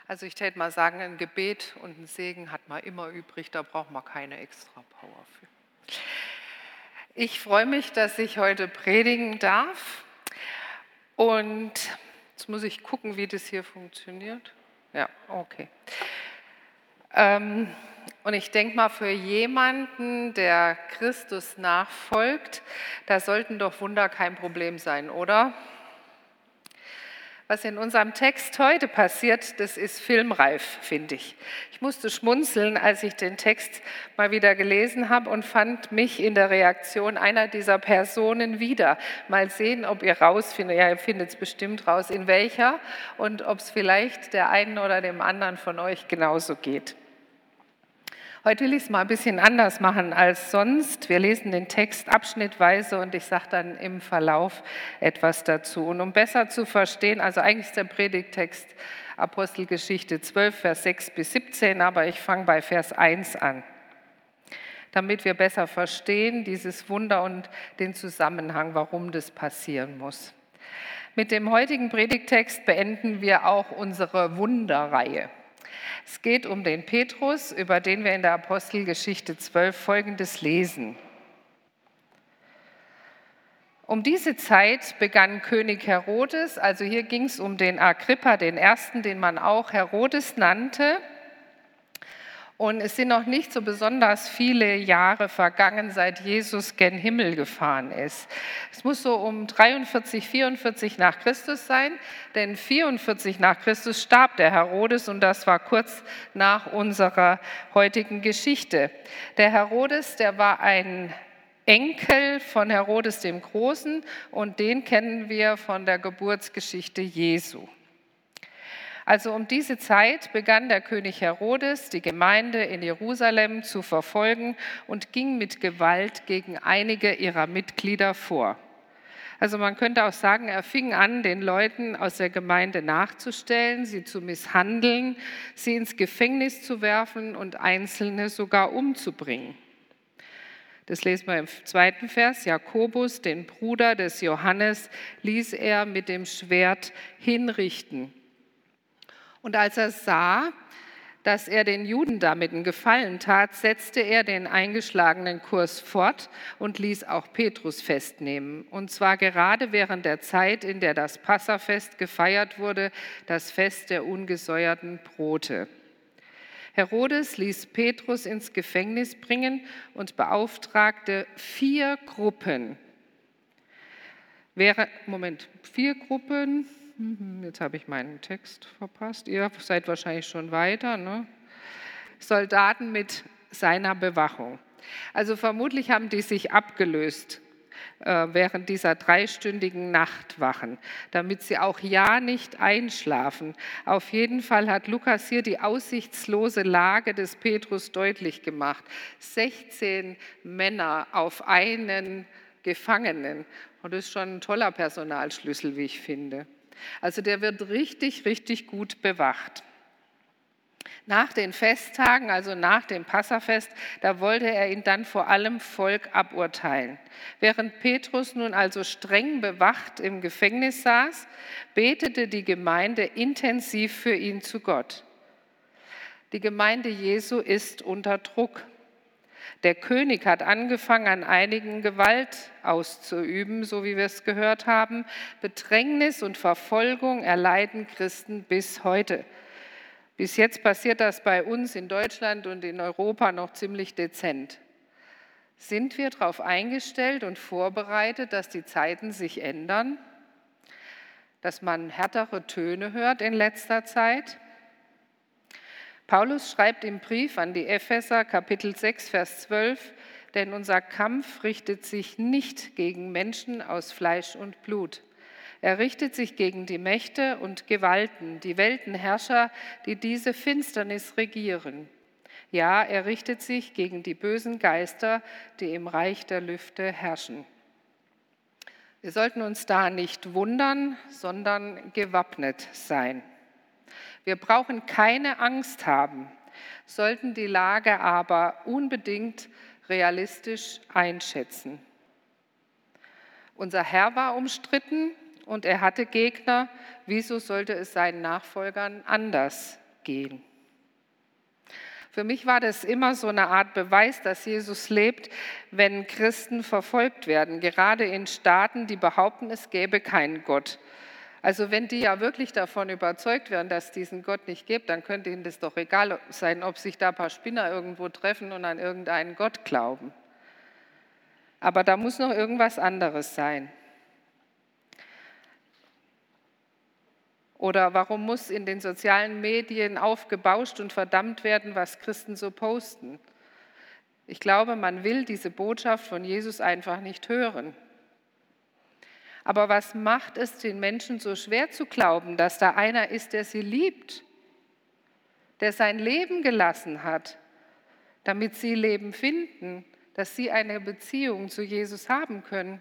Also ich täte mal sagen, ein Gebet und ein Segen hat man immer übrig, da braucht man keine extra Power für. Ich freue mich, dass ich heute predigen darf und jetzt muss ich gucken, wie das hier funktioniert. Ja, okay. Und ich denke mal, für jemanden, der Christus nachfolgt, da sollten doch Wunder kein Problem sein, oder? Was in unserem Text heute passiert, das ist filmreif, finde ich. Ich musste schmunzeln, als ich den Text mal wieder gelesen habe und fand mich in der Reaktion einer dieser Personen wieder. Mal sehen, ob ihr rausfindet, ja, ihr findet es bestimmt raus, in welcher und ob es vielleicht der einen oder dem anderen von euch genauso geht. Heute will ich es mal ein bisschen anders machen als sonst. Wir lesen den Text abschnittweise und ich sage dann im Verlauf etwas dazu. Und um besser zu verstehen, also eigentlich ist der Predigttext Apostelgeschichte 12, Vers 6 bis 17, aber ich fange bei Vers 1 an, damit wir besser verstehen dieses Wunder und den Zusammenhang, warum das passieren muss. Mit dem heutigen Predigttext beenden wir auch unsere Wunderreihe. Es geht um den Petrus, über den wir in der Apostelgeschichte 12 Folgendes lesen. Um diese Zeit begann König Herodes, also hier ging es um den Agrippa, den ersten, den man auch Herodes nannte. Und es sind noch nicht so besonders viele Jahre vergangen, seit Jesus gen Himmel gefahren ist. Es muss so um 43, 44 nach Christus sein, denn 44 nach Christus starb der Herodes und das war kurz nach unserer heutigen Geschichte. Der Herodes, der war ein Enkel von Herodes dem Großen und den kennen wir von der Geburtsgeschichte Jesu. Also um diese Zeit begann der König Herodes, die Gemeinde in Jerusalem zu verfolgen und ging mit Gewalt gegen einige ihrer Mitglieder vor. Also man könnte auch sagen, er fing an, den Leuten aus der Gemeinde nachzustellen, sie zu misshandeln, sie ins Gefängnis zu werfen und Einzelne sogar umzubringen. Das lesen wir im 2. Vers. Jakobus, den Bruder des Johannes, ließ er mit dem Schwert hinrichten. Und als er sah, dass er den Juden damit einen Gefallen tat, setzte er den eingeschlagenen Kurs fort und ließ auch Petrus festnehmen. Und zwar gerade während der Zeit, in der das Passafest gefeiert wurde, das Fest der ungesäuerten Brote. Herodes ließ Petrus ins Gefängnis bringen und beauftragte 4 Gruppen. 4 Gruppen. Jetzt habe ich meinen Text verpasst. Ihr seid wahrscheinlich schon weiter, ne? Soldaten mit seiner Bewachung. Also vermutlich haben die sich abgelöst während dieser 3-stündigen Nachtwachen, damit sie auch ja nicht einschlafen. Auf jeden Fall hat Lukas hier die aussichtslose Lage des Petrus deutlich gemacht. 16 Männer auf einen Gefangenen. Und das ist schon ein toller Personalschlüssel, wie ich finde. Also der wird richtig, richtig gut bewacht. Nach den Festtagen, also nach dem Passafest, da wollte er ihn dann vor allem Volk aburteilen. Während Petrus nun also streng bewacht im Gefängnis saß, betete die Gemeinde intensiv für ihn zu Gott. Die Gemeinde Jesu ist unter Druck. Der König hat angefangen, an einigen Gewalt auszuüben, so wie wir es gehört haben. Bedrängnis und Verfolgung erleiden Christen bis heute. Bis jetzt passiert das bei uns in Deutschland und in Europa noch ziemlich dezent. Sind wir darauf eingestellt und vorbereitet, dass die Zeiten sich ändern? Dass man härtere Töne hört in letzter Zeit? Paulus schreibt im Brief an die Epheser, Kapitel 6, Vers 12, denn unser Kampf richtet sich nicht gegen Menschen aus Fleisch und Blut. Er richtet sich gegen die Mächte und Gewalten, die Weltenherrscher, die diese Finsternis regieren. Ja, er richtet sich gegen die bösen Geister, die im Reich der Lüfte herrschen. Wir sollten uns da nicht wundern, sondern gewappnet sein. Wir brauchen keine Angst haben, sollten die Lage aber unbedingt realistisch einschätzen. Unser Herr war umstritten und er hatte Gegner. Wieso sollte es seinen Nachfolgern anders gehen. Für mich war das immer so eine Art Beweis, dass Jesus lebt, wenn Christen verfolgt werden, gerade in Staaten, die behaupten, es gäbe keinen Gott. Also wenn die ja wirklich davon überzeugt wären, dass es diesen Gott nicht gibt, dann könnte ihnen das doch egal sein, ob sich da ein paar Spinner irgendwo treffen und an irgendeinen Gott glauben. Aber da muss noch irgendwas anderes sein. Oder warum muss in den sozialen Medien aufgebauscht und verdammt werden, was Christen so posten? Ich glaube, man will diese Botschaft von Jesus einfach nicht hören. Aber was macht es den Menschen so schwer zu glauben, dass da einer ist, der sie liebt, der sein Leben gelassen hat, damit sie Leben finden, dass sie eine Beziehung zu Jesus haben können?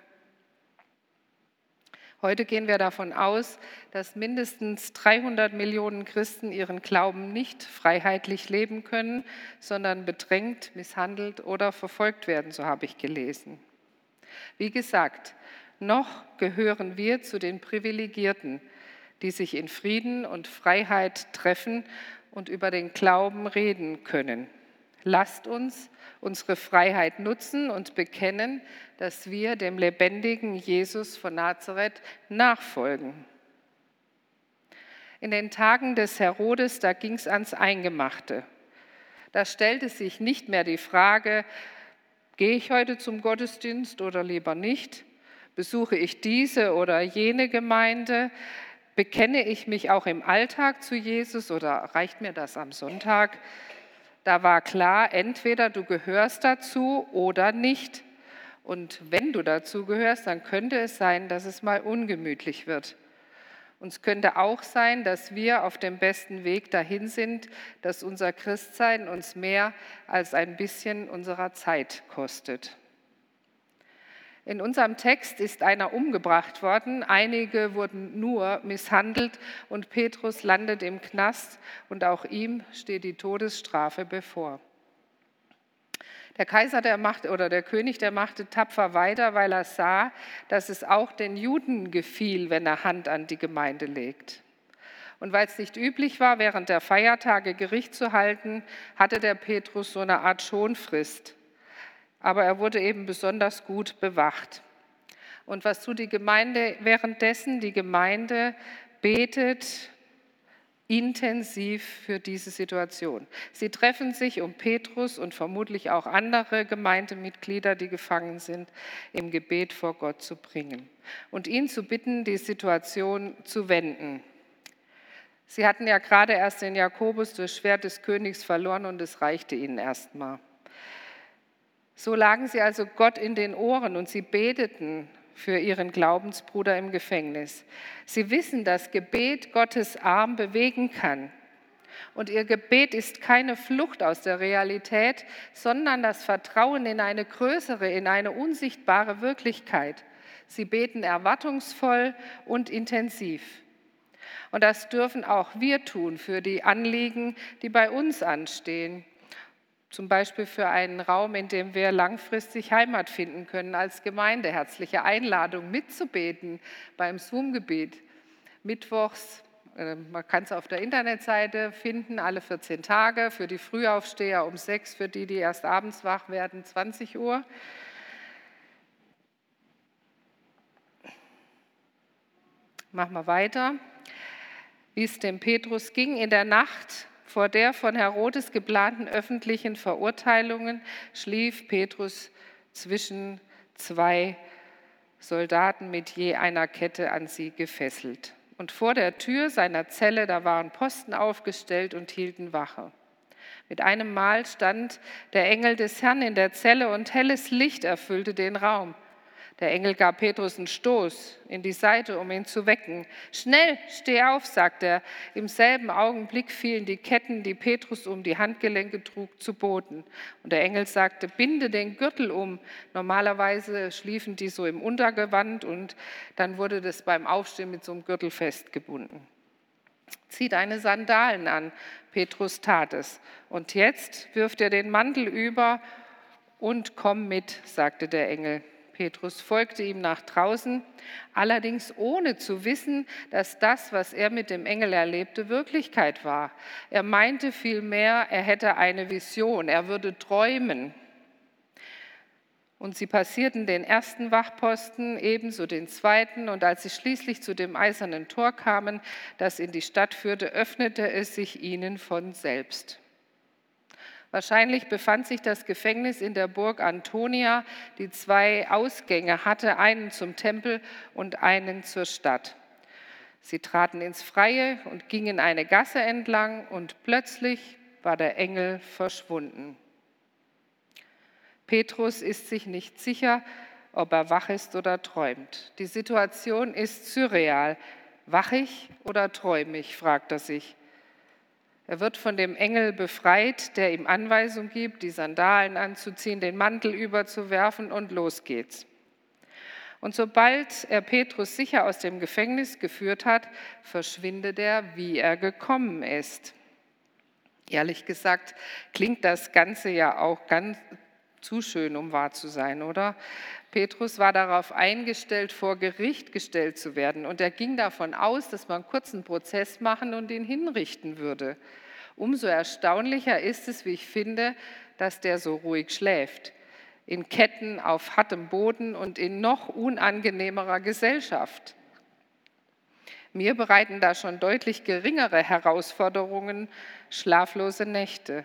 Heute gehen wir davon aus, dass mindestens 300 Millionen Christen ihren Glauben nicht freiheitlich leben können, sondern bedrängt, misshandelt oder verfolgt werden, so habe ich gelesen. Wie gesagt, noch gehören wir zu den Privilegierten, die sich in Frieden und Freiheit treffen und über den Glauben reden können. Lasst uns unsere Freiheit nutzen und bekennen, dass wir dem lebendigen Jesus von Nazareth nachfolgen. In den Tagen des Herodes, da ging es ans Eingemachte. Da stellte sich nicht mehr die Frage, gehe ich heute zum Gottesdienst oder lieber nicht? Besuche ich diese oder jene Gemeinde? Bekenne ich mich auch im Alltag zu Jesus oder reicht mir das am Sonntag? Da war klar, entweder du gehörst dazu oder nicht. Und wenn du dazu gehörst, dann könnte es sein, dass es mal ungemütlich wird. Und es könnte auch sein, dass wir auf dem besten Weg dahin sind, dass unser Christsein uns mehr als ein bisschen unserer Zeit kostet. In unserem Text ist einer umgebracht worden, einige wurden nur misshandelt und Petrus landet im Knast und auch ihm steht die Todesstrafe bevor. Der Kaiser der König, der machte tapfer weiter, weil er sah, dass es auch den Juden gefiel, wenn er Hand an die Gemeinde legt. Und weil es nicht üblich war, während der Feiertage Gericht zu halten, hatte der Petrus so eine Art Schonfrist. Aber er wurde eben besonders gut bewacht. Und was tut die Gemeinde währenddessen? Die Gemeinde betet intensiv für diese Situation. Sie treffen sich, um Petrus und vermutlich auch andere Gemeindemitglieder, die gefangen sind, im Gebet vor Gott zu bringen und ihn zu bitten, die Situation zu wenden. Sie hatten ja gerade erst den Jakobus durch Schwert des Königs verloren und es reichte ihnen erstmal. So lagen sie also Gott in den Ohren und sie beteten für ihren Glaubensbruder im Gefängnis. Sie wissen, dass Gebet Gottes Arm bewegen kann. Und ihr Gebet ist keine Flucht aus der Realität, sondern das Vertrauen in eine größere, in eine unsichtbare Wirklichkeit. Sie beten erwartungsvoll und intensiv. Und das dürfen auch wir tun für die Anliegen, die bei uns anstehen. Zum Beispiel für einen Raum, in dem wir langfristig Heimat finden können als Gemeinde. Herzliche Einladung, mitzubeten beim Zoom-Gebet. Mittwochs, man kann es auf der Internetseite finden, alle 14 Tage, für die Frühaufsteher um 6, für die erst abends wach werden, 20 Uhr. Machen wir weiter. Wie es dem Petrus ging in der Nacht vor der von Herodes geplanten öffentlichen Verurteilungen, schlief Petrus zwischen zwei Soldaten mit je einer Kette an sie gefesselt. Und vor der Tür seiner Zelle, da waren Posten aufgestellt und hielten Wache. Mit einem Mal stand der Engel des Herrn in der Zelle und helles Licht erfüllte den Raum. Der Engel gab Petrus einen Stoß in die Seite, um ihn zu wecken. Schnell, steh auf, sagte er. Im selben Augenblick fielen die Ketten, die Petrus um die Handgelenke trug, zu Boden. Und der Engel sagte, binde den Gürtel um. Normalerweise schliefen die so im Untergewand und dann wurde das beim Aufstehen mit so einem Gürtel festgebunden. Zieh deine Sandalen an. Petrus tat es. Und jetzt wirf dir den Mantel über und komm mit, sagte der Engel. Petrus folgte ihm nach draußen, allerdings ohne zu wissen, dass das, was er mit dem Engel erlebte, Wirklichkeit war. Er meinte vielmehr, er hätte eine Vision, er würde träumen. Und sie passierten den ersten Wachposten, ebenso den zweiten, und als sie schließlich zu dem eisernen Tor kamen, das in die Stadt führte, öffnete es sich ihnen von selbst. Wahrscheinlich befand sich das Gefängnis in der Burg Antonia, die 2 Ausgänge hatte, einen zum Tempel und einen zur Stadt. Sie traten ins Freie und gingen eine Gasse entlang, und plötzlich war der Engel verschwunden. Petrus ist sich nicht sicher, ob er wach ist oder träumt. Die Situation ist surreal. Wach ich oder träume ich, fragt er sich. Er wird von dem Engel befreit, der ihm Anweisung gibt, die Sandalen anzuziehen, den Mantel überzuwerfen, und los geht's. Und sobald er Petrus sicher aus dem Gefängnis geführt hat, verschwindet er, wie er gekommen ist. Ehrlich gesagt klingt das Ganze ja auch ganz zu schön, um wahr zu sein, oder? Petrus war darauf eingestellt, vor Gericht gestellt zu werden. Und er ging davon aus, dass man kurz einen Prozess machen und ihn hinrichten würde. Umso erstaunlicher ist es, wie ich finde, dass der so ruhig schläft. In Ketten, auf hartem Boden und in noch unangenehmerer Gesellschaft. Mir bereiten da schon deutlich geringere Herausforderungen schlaflose Nächte.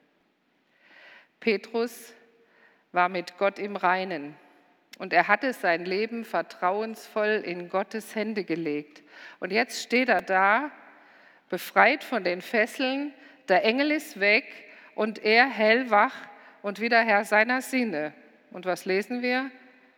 Petrus war mit Gott im Reinen und er hatte sein Leben vertrauensvoll in Gottes Hände gelegt. Und jetzt steht er da, befreit von den Fesseln, der Engel ist weg und er hellwach und wieder Herr seiner Sinne. Und was lesen wir?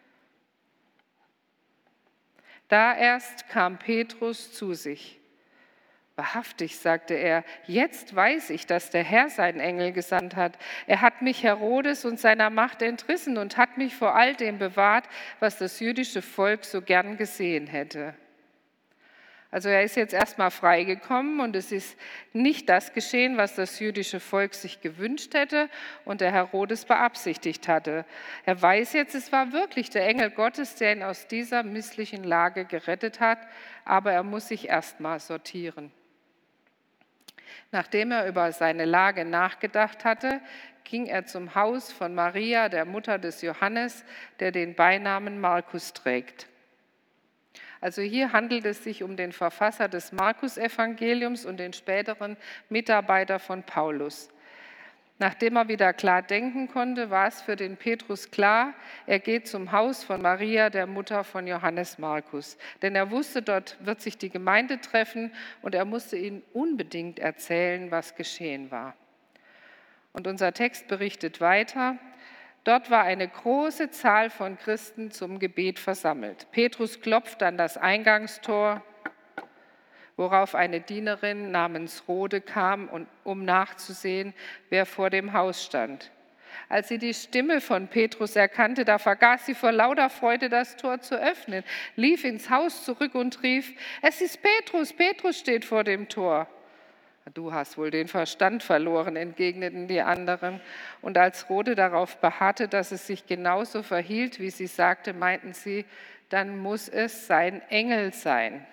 Da erst kam Petrus zu sich. Wahrhaftig, sagte er, jetzt weiß ich, dass der Herr seinen Engel gesandt hat. Er hat mich Herodes und seiner Macht entrissen und hat mich vor all dem bewahrt, was das jüdische Volk so gern gesehen hätte. Also er ist jetzt erstmal freigekommen und es ist nicht das geschehen, was das jüdische Volk sich gewünscht hätte und der Herodes beabsichtigt hatte. Er weiß jetzt, es war wirklich der Engel Gottes, der ihn aus dieser misslichen Lage gerettet hat, aber er muss sich erstmal sortieren. Nachdem er über seine Lage nachgedacht hatte, ging er zum Haus von Maria, der Mutter des Johannes, der den Beinamen Markus trägt. Also hier handelt es sich um den Verfasser des Markus-Evangeliums und den späteren Mitarbeiter von Paulus. Nachdem er wieder klar denken konnte, war es für den Petrus klar, er geht zum Haus von Maria, der Mutter von Johannes Markus. Denn er wusste, dort wird sich die Gemeinde treffen und er musste ihnen unbedingt erzählen, was geschehen war. Und unser Text berichtet weiter. Dort war eine große Zahl von Christen zum Gebet versammelt. Petrus klopft an das Eingangstor, worauf eine Dienerin namens Rhode kam, um nachzusehen, wer vor dem Haus stand. Als sie die Stimme von Petrus erkannte, da vergaß sie vor lauter Freude, das Tor zu öffnen, lief ins Haus zurück und rief, es ist Petrus, Petrus steht vor dem Tor. Du hast wohl den Verstand verloren, entgegneten die anderen. Und als Rhode darauf beharrte, dass es sich genauso verhielt, wie sie sagte, meinten sie, dann muss es sein Engel sein.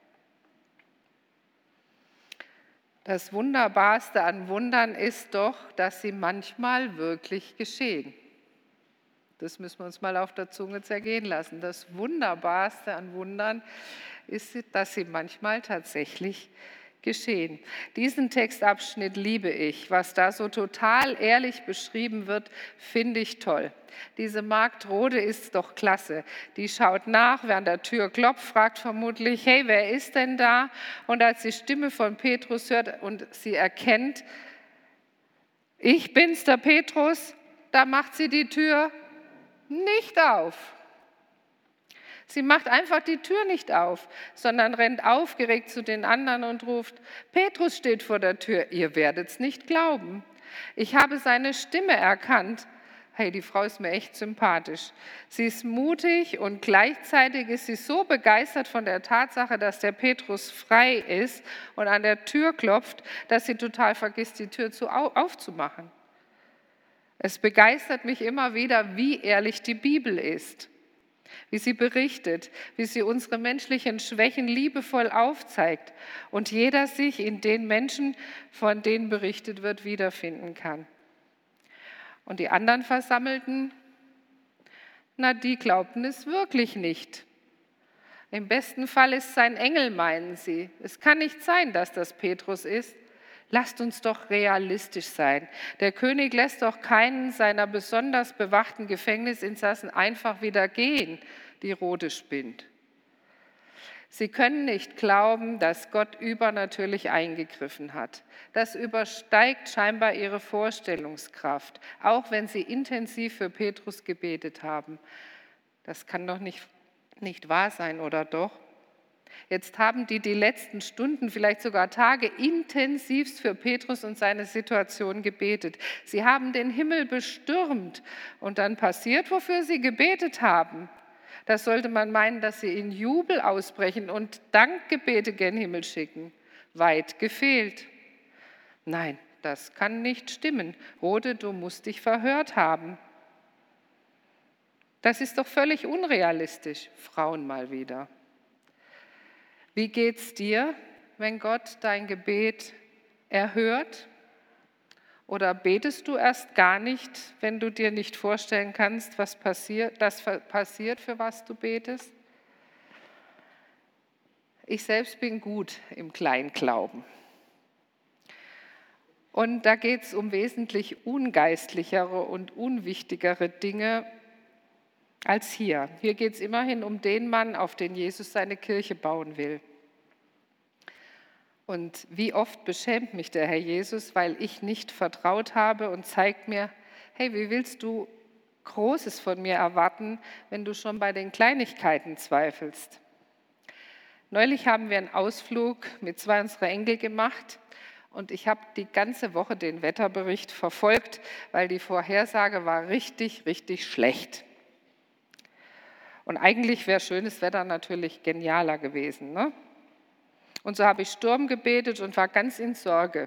Das Wunderbarste an Wundern ist doch, dass sie manchmal wirklich geschehen. Das müssen wir uns mal auf der Zunge zergehen lassen. Das Wunderbarste an Wundern ist, dass sie manchmal tatsächlich geschehen. Diesen Textabschnitt liebe ich. Was da so total ehrlich beschrieben wird, finde ich toll. Diese Magd Rhode ist doch klasse. Die schaut nach, wer an der Tür klopft, fragt vermutlich, hey, wer ist denn da? Und als die Stimme von Petrus hört und sie erkennt, ich bin's, der Petrus, da macht sie die Tür nicht auf. Sie macht einfach die Tür nicht auf, sondern rennt aufgeregt zu den anderen und ruft, Petrus steht vor der Tür, ihr werdet's nicht glauben. Ich habe seine Stimme erkannt. Hey, die Frau ist mir echt sympathisch. Sie ist mutig und gleichzeitig ist sie so begeistert von der Tatsache, dass der Petrus frei ist und an der Tür klopft, dass sie total vergisst, die Tür aufzumachen. Es begeistert mich immer wieder, wie ehrlich die Bibel ist. wie sie berichtet, wie sie unsere menschlichen Schwächen liebevoll aufzeigt und jeder sich in den Menschen, von denen berichtet wird, wiederfinden kann. Und die anderen Versammelten, na, die glaubten es wirklich nicht. Im besten Fall ist es ein Engel, meinen sie. Es kann nicht sein, dass das Petrus ist. Lasst uns doch realistisch sein. Der König lässt doch keinen seiner besonders bewachten Gefängnisinsassen einfach wieder gehen, die Rode spinnt. Sie können nicht glauben, dass Gott übernatürlich eingegriffen hat. Das übersteigt scheinbar ihre Vorstellungskraft, auch wenn sie intensiv für Petrus gebetet haben. Das kann doch nicht wahr sein, oder doch? Jetzt haben die letzten Stunden, vielleicht sogar Tage intensivst für Petrus und seine Situation gebetet. Sie haben den Himmel bestürmt und dann passiert, wofür sie gebetet haben. Da sollte man meinen, dass sie in Jubel ausbrechen und Dankgebete gen Himmel schicken. Weit gefehlt. Nein, das kann nicht stimmen. Rode, du musst dich verhört haben. Das ist doch völlig unrealistisch. Frauen mal wieder. Wie geht's dir, wenn Gott dein Gebet erhört? Oder betest du erst gar nicht, wenn du dir nicht vorstellen kannst, was passiert, für was du betest? Ich selbst bin gut im Kleinglauben. Und da geht es um wesentlich ungeistlichere und unwichtigere Dinge als hier. Hier geht es immerhin um den Mann, auf den Jesus seine Kirche bauen will. Und wie oft beschämt mich der Herr Jesus, weil ich nicht vertraut habe und zeigt mir, hey, wie willst du Großes von mir erwarten, wenn du schon bei den Kleinigkeiten zweifelst? Neulich haben wir einen Ausflug mit 2 unserer Enkel gemacht und ich habe die ganze Woche den Wetterbericht verfolgt, weil die Vorhersage war richtig, richtig schlecht. Und eigentlich wäre schönes Wetter natürlich genialer gewesen, ne? Und so habe ich Sturm gebetet und war ganz in Sorge.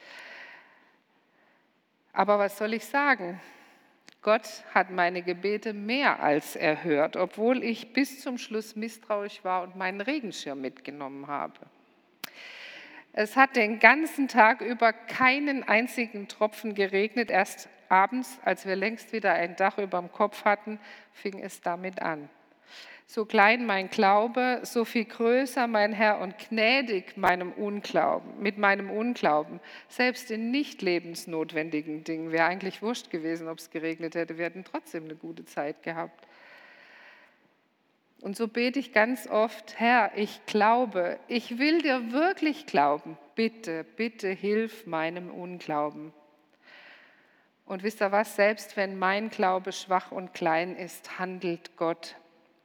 Aber was soll ich sagen? Gott hat meine Gebete mehr als erhört, obwohl ich bis zum Schluss misstrauisch war und meinen Regenschirm mitgenommen habe. Es hat den ganzen Tag über keinen einzigen Tropfen geregnet. Erst abends, als wir längst wieder ein Dach über dem Kopf hatten, fing es damit an. So klein mein Glaube, so viel größer mein Herr und gnädig mit meinem Unglauben. Selbst in nicht lebensnotwendigen Dingen wäre eigentlich wurscht gewesen, ob es geregnet hätte. Wir hätten trotzdem eine gute Zeit gehabt. Und so bete ich ganz oft, Herr, ich glaube, ich will dir wirklich glauben. Bitte, bitte hilf meinem Unglauben. Und wisst ihr was, selbst wenn mein Glaube schwach und klein ist, handelt Gott.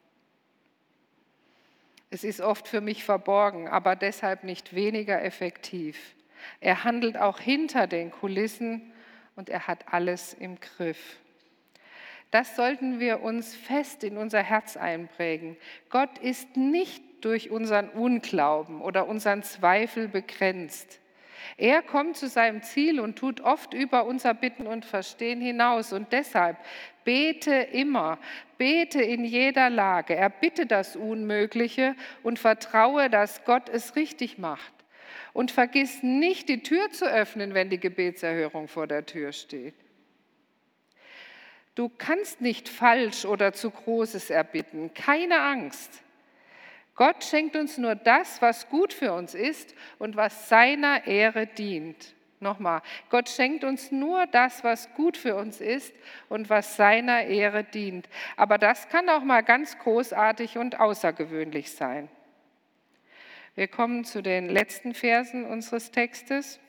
Es ist oft für mich verborgen, aber deshalb nicht weniger effektiv. Er handelt auch hinter den Kulissen und er hat alles im Griff. Das sollten wir uns fest in unser Herz einprägen. Gott ist nicht durch unseren Unglauben oder unseren Zweifel begrenzt. Er kommt zu seinem Ziel und tut oft über unser Bitten und Verstehen hinaus. Und deshalb bete immer, bete in jeder Lage, erbitte das Unmögliche und vertraue, dass Gott es richtig macht. Und vergiss nicht, die Tür zu öffnen, wenn die Gebetserhörung vor der Tür steht. Du kannst nicht falsch oder zu Großes erbitten, keine Angst. Gott schenkt uns nur das, was gut für uns ist und was seiner Ehre dient. Nochmal, Gott schenkt uns nur das, was gut für uns ist und was seiner Ehre dient. Aber das kann auch mal ganz großartig und außergewöhnlich sein. Wir kommen zu den letzten Versen unseres Textes.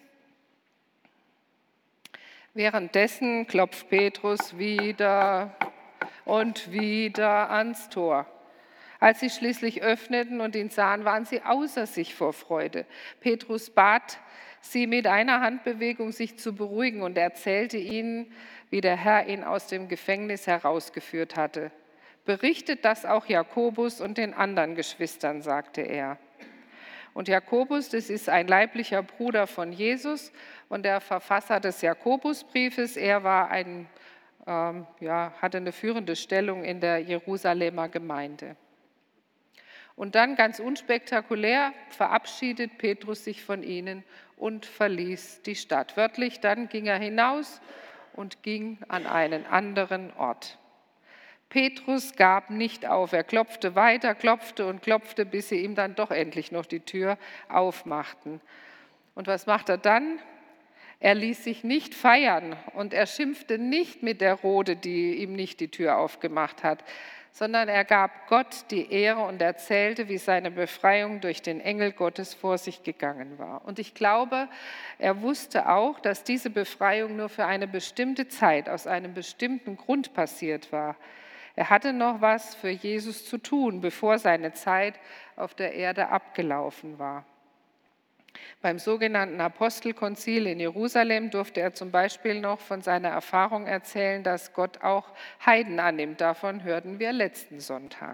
Währenddessen klopft Petrus wieder und wieder ans Tor. Als sie schließlich öffneten und ihn sahen, waren sie außer sich vor Freude. Petrus bat sie mit einer Handbewegung, sich zu beruhigen und erzählte ihnen, wie der Herr ihn aus dem Gefängnis herausgeführt hatte. Berichtet das auch Jakobus und den anderen Geschwistern, sagte er. Und Jakobus, das ist ein leiblicher Bruder von Jesus und der Verfasser des Jakobusbriefes. Er war ein hatte eine führende Stellung in der Jerusalemer Gemeinde. Und dann ganz unspektakulär verabschiedet Petrus sich von ihnen und verließ die Stadt. Wörtlich, dann ging er hinaus und ging an einen anderen Ort. Petrus gab nicht auf. Er klopfte weiter, klopfte und klopfte, bis sie ihm dann doch endlich noch die Tür aufmachten. Und was macht er dann? Er ließ sich nicht feiern und er schimpfte nicht mit der Rode, die ihm nicht die Tür aufgemacht hat, sondern er gab Gott die Ehre und erzählte, wie seine Befreiung durch den Engel Gottes vor sich gegangen war. Und ich glaube, er wusste auch, dass diese Befreiung nur für eine bestimmte Zeit aus einem bestimmten Grund passiert war. Er hatte noch was für Jesus zu tun, bevor seine Zeit auf der Erde abgelaufen war. Beim sogenannten Apostelkonzil in Jerusalem durfte er zum Beispiel noch von seiner Erfahrung erzählen, dass Gott auch Heiden annimmt. Davon hörten wir letzten Sonntag.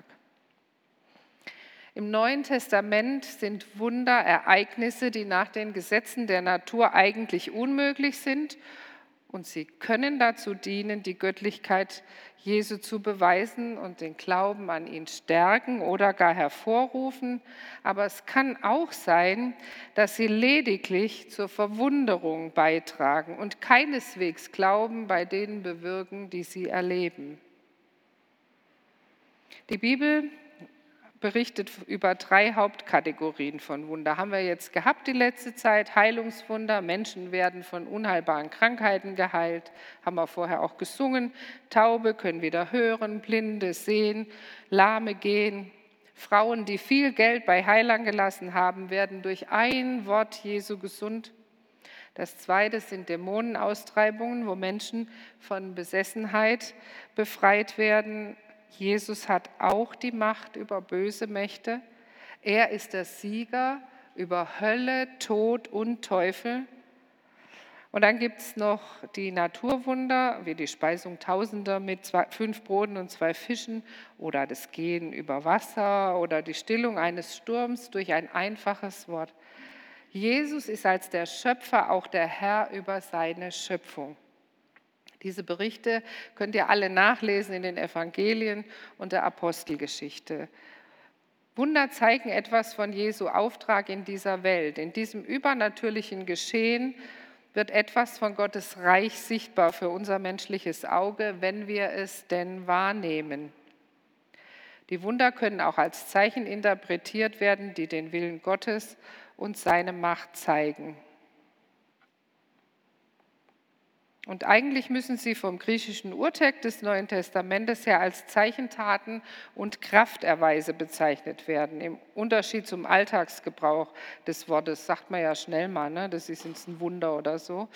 Im Neuen Testament sind Wunder Ereignisse, die nach den Gesetzen der Natur eigentlich unmöglich sind. Und sie können dazu dienen, die Göttlichkeit Jesu zu beweisen und den Glauben an ihn stärken oder gar hervorrufen. Aber es kann auch sein, dass sie lediglich zur Verwunderung beitragen und keineswegs Glauben bei denen bewirken, die sie erleben. Die Bibel berichtet über 3 Hauptkategorien von Wunder. Haben wir jetzt gehabt die letzte Zeit, Heilungswunder, Menschen werden von unheilbaren Krankheiten geheilt, haben wir vorher auch gesungen, Taube können wieder hören, Blinde sehen, Lahme gehen, Frauen, die viel Geld bei Heilern gelassen haben, werden durch ein Wort Jesu gesund. Das zweite sind Dämonenaustreibungen, wo Menschen von Besessenheit befreit werden. Jesus hat auch die Macht über böse Mächte. Er ist der Sieger über Hölle, Tod und Teufel. Und dann gibt es noch die Naturwunder, wie die Speisung Tausender mit 5 Broten und 2 Fischen oder das Gehen über Wasser oder die Stillung eines Sturms durch ein einfaches Wort. Jesus ist als der Schöpfer auch der Herr über seine Schöpfung. Diese Berichte könnt ihr alle nachlesen in den Evangelien und der Apostelgeschichte. Wunder zeigen etwas von Jesu Auftrag in dieser Welt. In diesem übernatürlichen Geschehen wird etwas von Gottes Reich sichtbar für unser menschliches Auge, wenn wir es denn wahrnehmen. Die Wunder können auch als Zeichen interpretiert werden, die den Willen Gottes und seine Macht zeigen. Und eigentlich müssen sie vom griechischen Urtext des Neuen Testamentes her als Zeichentaten und Krafterweise bezeichnet werden. Im Unterschied zum Alltagsgebrauch des Wortes sagt man ja schnell mal, ne? Das ist jetzt ein Wunder oder so.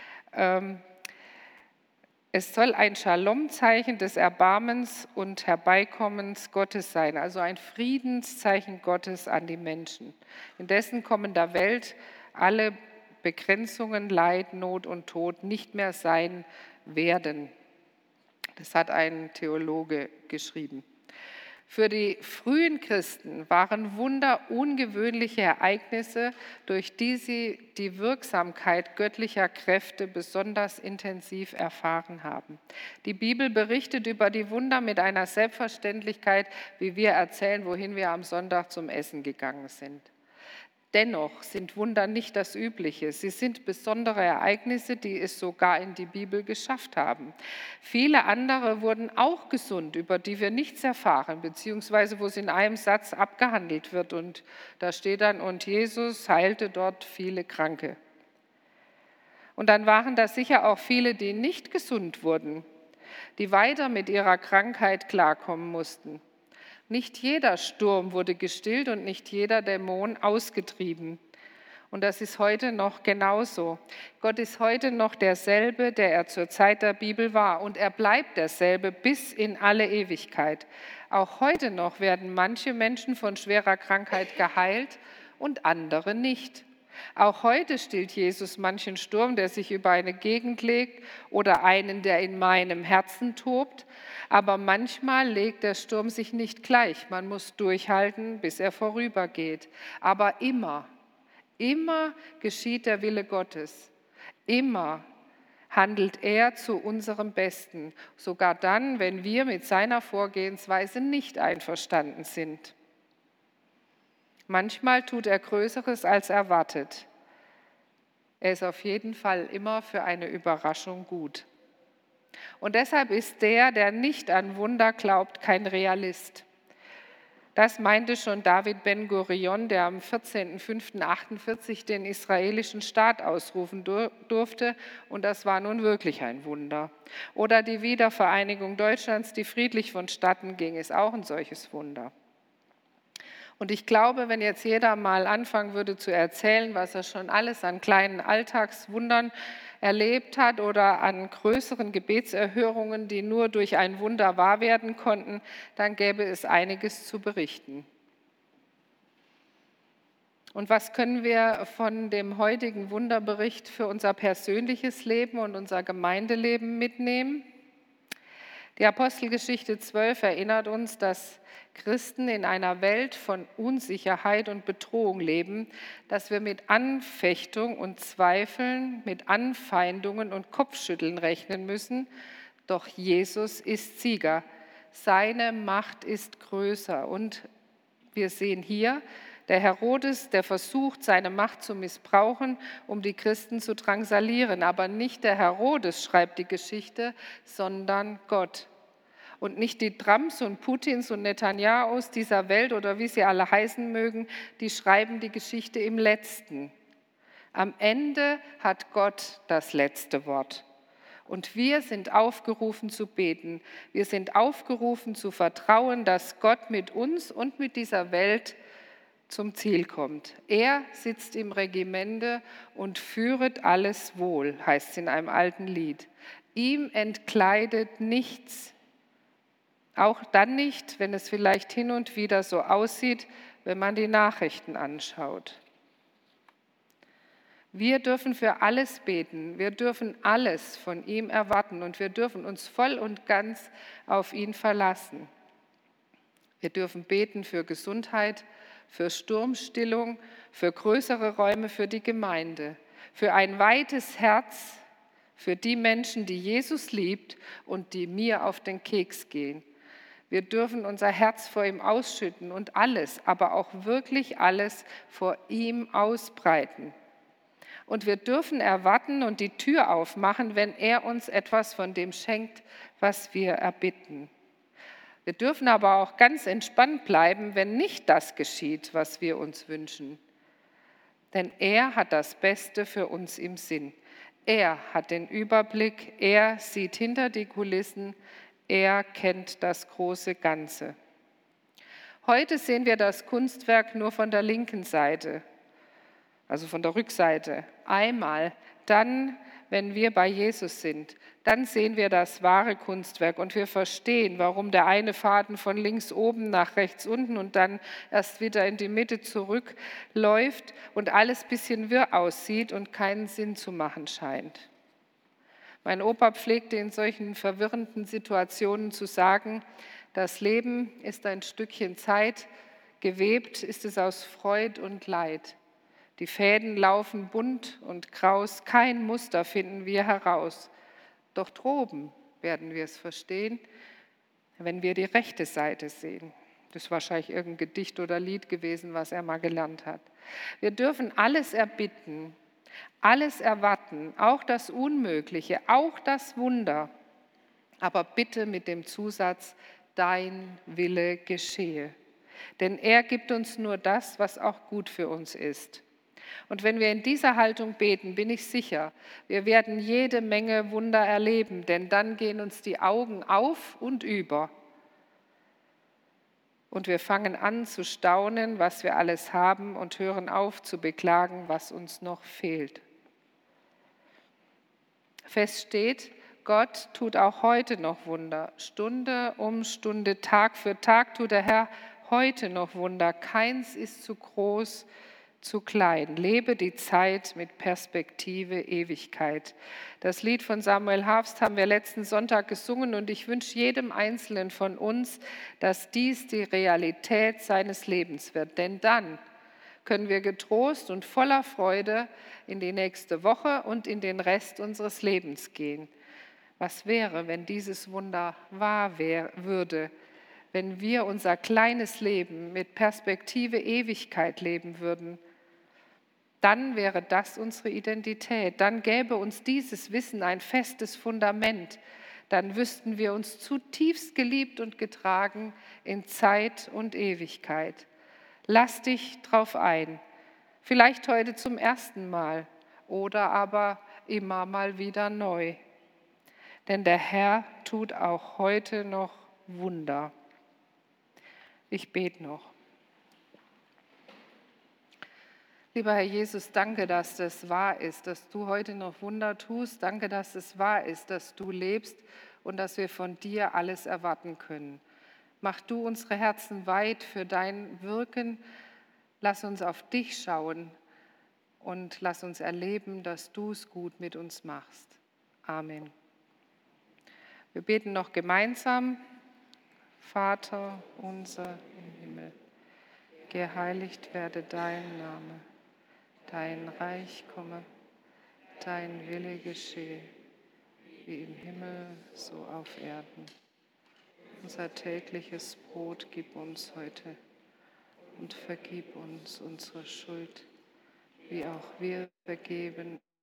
Es soll ein Shalom-Zeichen des Erbarmens und Herbeikommens Gottes sein, also ein Friedenszeichen Gottes an die Menschen. In dessen kommender Welt alle Begrenzungen, Leid, Not und Tod nicht mehr sein werden. Das hat ein Theologe geschrieben. Für die frühen Christen waren Wunder ungewöhnliche Ereignisse, durch die sie die Wirksamkeit göttlicher Kräfte besonders intensiv erfahren haben. Die Bibel berichtet über die Wunder mit einer Selbstverständlichkeit, wie wir erzählen, wohin wir am Sonntag zum Essen gegangen sind. Dennoch sind Wunder nicht das Übliche. Sie sind besondere Ereignisse, die es sogar in die Bibel geschafft haben. Viele andere wurden auch gesund, über die wir nichts erfahren, beziehungsweise wo es in einem Satz abgehandelt wird. Und da steht dann, und Jesus heilte dort viele Kranke. Und dann waren da sicher auch viele, die nicht gesund wurden, die weiter mit ihrer Krankheit klarkommen mussten. Nicht jeder Sturm wurde gestillt und nicht jeder Dämon ausgetrieben. Und das ist heute noch genauso. Gott ist heute noch derselbe, der er zur Zeit der Bibel war. Und er bleibt derselbe bis in alle Ewigkeit. Auch heute noch werden manche Menschen von schwerer Krankheit geheilt und andere nicht. Auch heute stillt Jesus manchen Sturm, der sich über eine Gegend legt, oder einen, der in meinem Herzen tobt. Aber manchmal legt der Sturm sich nicht gleich. Man muss durchhalten, bis er vorübergeht. Aber immer geschieht der Wille Gottes. Immer handelt er zu unserem Besten, sogar dann, wenn wir mit seiner Vorgehensweise nicht einverstanden sind. Manchmal tut er Größeres als erwartet. Er ist auf jeden Fall immer für eine Überraschung gut. Und deshalb ist der nicht an Wunder glaubt, kein Realist. Das meinte schon David Ben-Gurion, der am 14.05.48 den israelischen Staat ausrufen durfte. Und das war nun wirklich ein Wunder. Oder die Wiedervereinigung Deutschlands, die friedlich vonstatten ging, ist auch ein solches Wunder. Und ich glaube, wenn jetzt jeder mal anfangen würde zu erzählen, was er schon alles an kleinen Alltagswundern erlebt hat oder an größeren Gebetserhörungen, die nur durch ein Wunder wahr werden konnten, dann gäbe es einiges zu berichten. Und was können wir von dem heutigen Wunderbericht für unser persönliches Leben und unser Gemeindeleben mitnehmen? Die Apostelgeschichte 12 erinnert uns, dass Christen in einer Welt von Unsicherheit und Bedrohung leben, dass wir mit Anfechtung und Zweifeln, mit Anfeindungen und Kopfschütteln rechnen müssen. Doch Jesus ist Sieger. Seine Macht ist größer. Und wir sehen hier, der Herodes, der versucht, seine Macht zu missbrauchen, um die Christen zu drangsalieren. Aber nicht der Herodes schreibt die Geschichte, sondern Gott. Und nicht die Trumps und Putins und Netanyahus dieser Welt oder wie sie alle heißen mögen, die schreiben die Geschichte im Letzten. Am Ende hat Gott das letzte Wort. Und wir sind aufgerufen zu beten. Wir sind aufgerufen zu vertrauen, dass Gott mit uns und mit dieser Welt zum Ziel kommt. Er sitzt im Regimente und führet alles wohl, heißt es in einem alten Lied. Ihm entkleidet nichts. Auch dann nicht, wenn es vielleicht hin und wieder so aussieht, wenn man die Nachrichten anschaut. Wir dürfen für alles beten, wir dürfen alles von ihm erwarten und wir dürfen uns voll und ganz auf ihn verlassen. Wir dürfen beten für Gesundheit, für Sturmstillung, für größere Räume für die Gemeinde, für ein weites Herz, für die Menschen, die Jesus liebt und die mir auf den Keks gehen. Wir dürfen unser Herz vor ihm ausschütten und alles, aber auch wirklich alles vor ihm ausbreiten. Und wir dürfen erwarten und die Tür aufmachen, wenn er uns etwas von dem schenkt, was wir erbitten. Wir dürfen aber auch ganz entspannt bleiben, wenn nicht das geschieht, was wir uns wünschen. Denn er hat das Beste für uns im Sinn. Er hat den Überblick, er sieht hinter die Kulissen, er kennt das große Ganze. Heute sehen wir das Kunstwerk nur von der linken Seite, also von der Rückseite. Einmal, dann, wenn wir bei Jesus sind, dann sehen wir das wahre Kunstwerk und wir verstehen, warum der eine Faden von links oben nach rechts unten und dann erst wieder in die Mitte zurückläuft und alles ein bisschen wirr aussieht und keinen Sinn zu machen scheint. Mein Opa pflegte in solchen verwirrenden Situationen zu sagen, das Leben ist ein Stückchen Zeit, gewebt ist es aus Freud und Leid. Die Fäden laufen bunt und kraus, kein Muster finden wir heraus. Doch droben werden wir es verstehen, wenn wir die rechte Seite sehen. Das ist wahrscheinlich irgendein Gedicht oder Lied gewesen, was er mal gelernt hat. Wir dürfen alles erbitten, alles erwarten, auch das Unmögliche, auch das Wunder, aber bitte mit dem Zusatz, dein Wille geschehe. Denn er gibt uns nur das, was auch gut für uns ist. Und wenn wir in dieser Haltung beten, bin ich sicher, wir werden jede Menge Wunder erleben, denn dann gehen uns die Augen auf und über. Und wir fangen an zu staunen, was wir alles haben und hören auf zu beklagen, was uns noch fehlt. Fest steht, Gott tut auch heute noch Wunder. Stunde um Stunde, Tag für Tag tut der Herr heute noch Wunder. Keins ist zu groß, zu klein. Lebe die Zeit mit Perspektive Ewigkeit. Das Lied von Samuel Harfst haben wir letzten Sonntag gesungen und ich wünsche jedem Einzelnen von uns, dass dies die Realität seines Lebens wird. Denn dann können wir getrost und voller Freude in die nächste Woche und in den Rest unseres Lebens gehen. Was wäre, wenn dieses Wunder wahr würde, wenn wir unser kleines Leben mit Perspektive Ewigkeit leben würden? Dann wäre das unsere Identität. Dann gäbe uns dieses Wissen ein festes Fundament. Dann wüssten wir uns zutiefst geliebt und getragen in Zeit und Ewigkeit. Lass dich drauf ein. Vielleicht heute zum ersten Mal oder aber immer mal wieder neu. Denn der Herr tut auch heute noch Wunder. Ich bete noch. Lieber Herr Jesus, danke, dass das wahr ist, dass du heute noch Wunder tust. Danke, dass es wahr ist, dass du lebst und dass wir von dir alles erwarten können. Mach du unsere Herzen weit für dein Wirken. Lass uns auf dich schauen und lass uns erleben, dass du es gut mit uns machst. Amen. Wir beten noch gemeinsam. Vater unser im Himmel, geheiligt werde dein Name. Dein Reich komme, dein Wille geschehe, wie im Himmel, so auf Erden. Unser tägliches Brot gib uns heute und vergib uns unsere Schuld, wie auch wir vergeben